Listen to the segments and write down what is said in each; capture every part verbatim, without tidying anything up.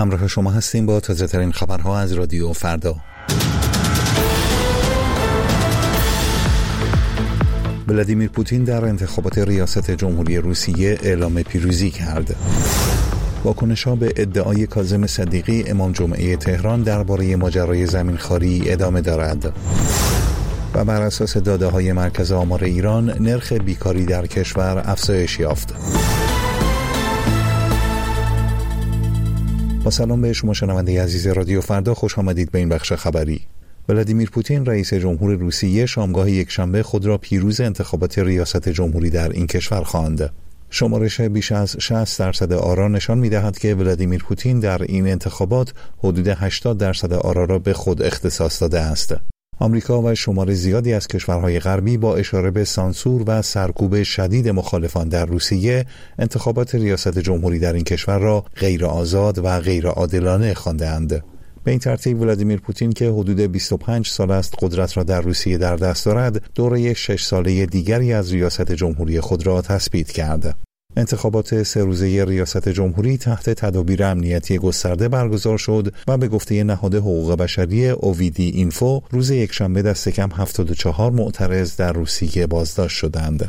همراه شما هستیم با تازه ترین خبرها از رادیو فردا. ولادیمیر پوتین در انتخابات ریاست جمهوری روسیه اعلام پیروزی کرد. واکنش‌ها به ادعای کاظم صدیقی امام جمعه تهران درباره ماجرای زمینخواری ادامه دارد. و بر اساس داده‌های مرکز آمار ایران نرخ بیکاری در کشور افزایش یافت. با سلام به شما شنونده عزیز رادیو فردا، خوش آمدید به این بخش خبری. ولادیمیر پوتین رئیس جمهور روسیه شامگاه یکشنبه خود را پیروز انتخابات ریاست جمهوری در این کشور خواند. شمارش بیش از شصت درصد آرا نشان می‌دهد که ولادیمیر پوتین در این انتخابات حدود هشتاد درصد آرا را به خود اختصاص داده است. آمریکا و شمار زیادی از کشورهای غربی با اشاره به سانسور و سرکوب شدید مخالفان در روسیه انتخابات ریاست جمهوری در این کشور را غیر آزاد و غیر عادلانه خوانده‌اند. به این ترتیب ولادیمیر پوتین که حدود بیست و پنج سال است قدرت را در روسیه در دست دارد، دوره شش ساله دیگری از ریاست جمهوری خود را تثبیت کرد. انتخابات سه روزه ریاست جمهوری تحت تدابیر امنیتی گسترده برگزار شد و به گفته نهاد حقوق بشری اوویدی اینفو روز یکشنبه دست کم هفتاد و چهار معترض در روسیه بازداشت شدند.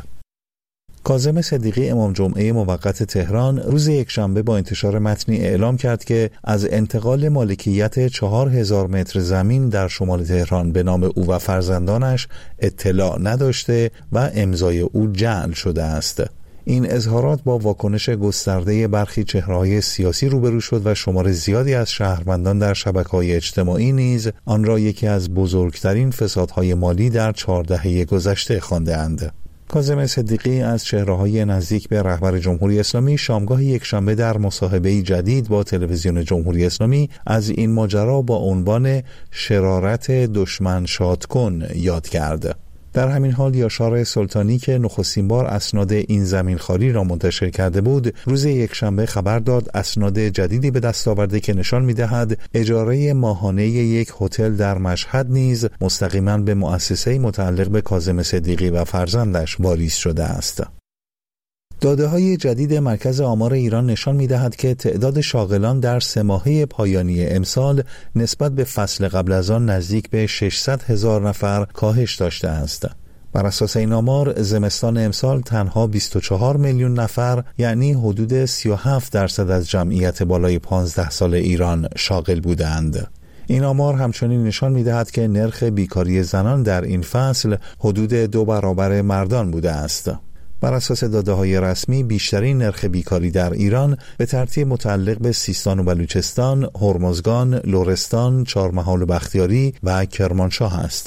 کاظم صدیقی امام جمعه موقت تهران روز یکشنبه با انتشار متنی اعلام کرد که از انتقال مالکیت چهار هزار متر زمین در شمال تهران به نام او و فرزندانش اطلاع نداشته و امضای او جعل شده است. این اظهارات با واکنش گسترده برخی چهره‌های سیاسی روبرو شد و شمار زیادی از شهروندان در شبکه‌های اجتماعی نیز آن را یکی از بزرگترین فسادهای مالی در چهار دهه گذشته خوانده‌اند. کاظم صدیقی از چهره‌های نزدیک به رهبر جمهوری اسلامی شامگاه یکشنبه در مصاحبه‌ای جدید با تلویزیون جمهوری اسلامی از این ماجرا با عنوان شرارت دشمن شاد کن یاد کرد. در همین حال یاشار سلطانی که نخستین بار اسناد این زمینخواری را منتشر کرده بود، روز یکشنبه خبر داد اسناد جدیدی به دست آورده که نشان می‌دهد اجاره ماهانه یک هتل در مشهد نیز مستقیما به مؤسسه‌ای متعلق به کاظم صدیقی و فرزندش واریز شده است. داده‌های جدید مرکز آمار ایران نشان می‌دهد که تعداد شاغلان در سه ماهه پایانی امسال نسبت به فصل قبل از آن نزدیک به ششصد هزار نفر کاهش داشته است. بر اساس این آمار زمستان امسال تنها بیست و چهار میلیون نفر، یعنی حدود سی و هفت درصد از جمعیت بالای پانزده سال ایران شاغل بودند. این آمار همچنین نشان می‌دهد که نرخ بیکاری زنان در این فصل حدود دو برابر مردان بوده است. بر اساس داده‌های رسمی بیشترین نرخ بیکاری در ایران به ترتیب متعلق به سیستان و بلوچستان، هرمزگان، لرستان، چهارمحال و بختیاری و کرمانشاه است.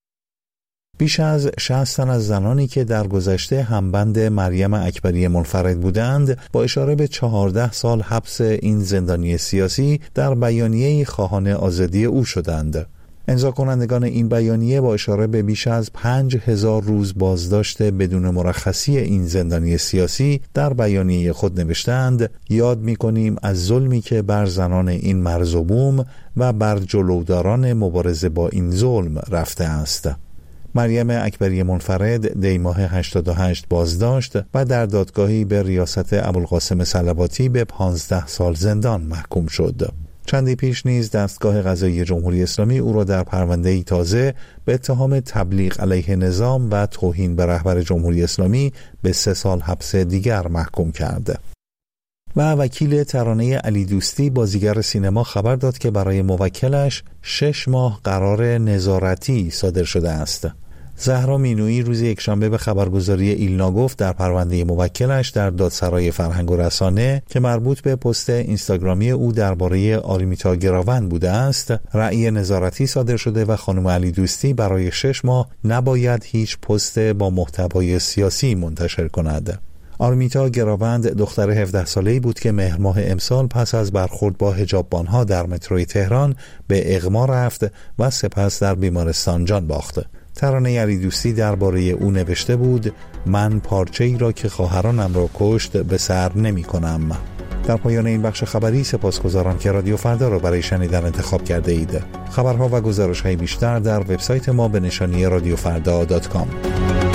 بیش از شصت تن از زنانی که در گذشته همبند مریم اکبری منفرد بودند با اشاره به چهارده سال حبس این زندانی سیاسی در بیانیه‌ای خواهان آزادی او شدند. امضا کنندگان این بیانیه با اشاره به بیش از پنج هزار روز بازداشت بدون مرخصی این زندانی سیاسی در بیانیه خود نوشتند: یاد می‌کنیم از ظلمی که بر زنان این مرز و بوم و بر جلوداران مبارزه با این ظلم رفته است. مریم اکبری منفرد دی ماه هشتاد و هشت بازداشت و در دادگاهی به ریاست ابوالقاسم صلواتی به پانزده سال زندان محکوم شد. چندی پیش نیز دستگاه قضایی جمهوری اسلامی او را در پرونده‌ای تازه به اتهام تبلیغ علیه نظام و توهین به رهبر جمهوری اسلامی به سه سال حبس دیگر محکوم کرد. و وکیل ترانه علی دوستی بازیگر سینما خبر داد که برای موکلش شش ماه قرار نظارتی صادر شده است. زهرا مینویی روز یکشنبه به خبرگزاری ایلنا گفت در پرونده موکلش در دادسرای فرهنگ و رسانه که مربوط به پست اینستاگرامی او درباره آرمیتا گراوند بوده است، رأی نظارتی صادر شده و خانم علی دوستی برای شش ماه نباید هیچ پست با محتوای سیاسی منتشر کند. آرمیتا گراوند دختر هفده ساله‌ای بود که مهر ماه امسال پس از برخورد با حجاببان‌ها در متروی تهران به اغما رفت و سپس در بیمارستان جان باخت. ترانه علی دوستی درباره او نوشته بود: من پارچه ای را که خواهرانم را کشت به سر نمی کنم. در پایان این بخش خبری سپاسگزارم که رادیو فردا را برای شنیدن انتخاب کرده اید. خبرها و گزارش‌های بیشتر در وبسایت ما به نشانی رادیو فردا دات کام.